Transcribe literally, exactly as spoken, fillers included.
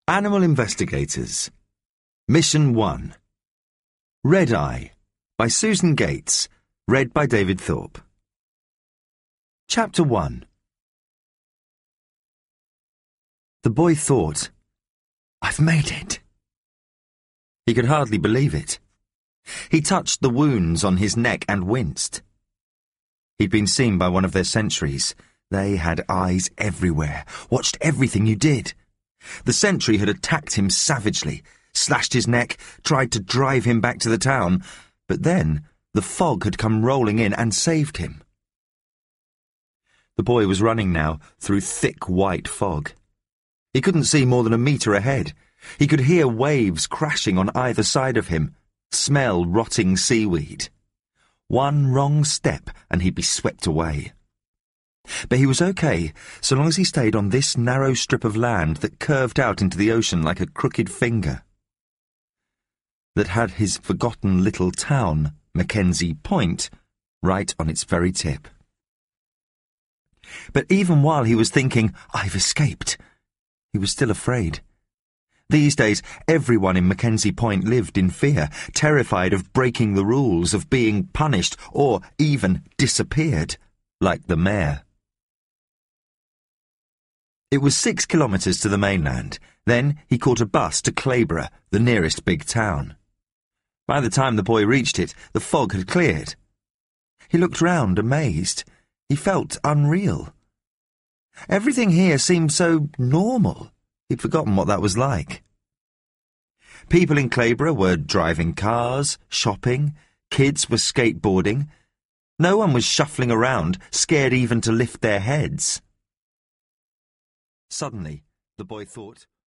Animal Investigators. Mission one. Red Eye by Susan Gates, read by David Thorpe. Chapter one. The boy thought, "I've made it." He could hardly believe it. He touched the wounds on his neck and winced. He'd been seen by one of their sentries. They had eyes everywhere, watched everything you did. The sentry had attacked him savagely, slashed his neck, tried to drive him back to the town, but then the fog had come rolling in and saved him. The boy was running now through thick white fog. He couldn't see more than a metre ahead. He could hear waves crashing on either side of him, smell rotting seaweed. One wrong step and he'd be swept away. But he was okay, so long as he stayed on this narrow strip of land that curved out into the ocean like a crooked finger. That had his forgotten little town, Mackenzie Point, right on its very tip. But even while he was thinking, "I've escaped," he was still afraid. These days, everyone in Mackenzie Point lived in fear, terrified of breaking the rules, of being punished, or even disappeared, like the mayor. It was six kilometres to the mainland. Then he caught a bus to Clayborough, the nearest big town. By the time the boy reached it, the fog had cleared. He looked round, amazed. He felt unreal. Everything here seemed so normal. He'd forgotten what that was like. People in Clayborough were driving cars, shopping, kids were skateboarding. No one was shuffling around, scared even to lift their heads. Suddenly, the boy thought,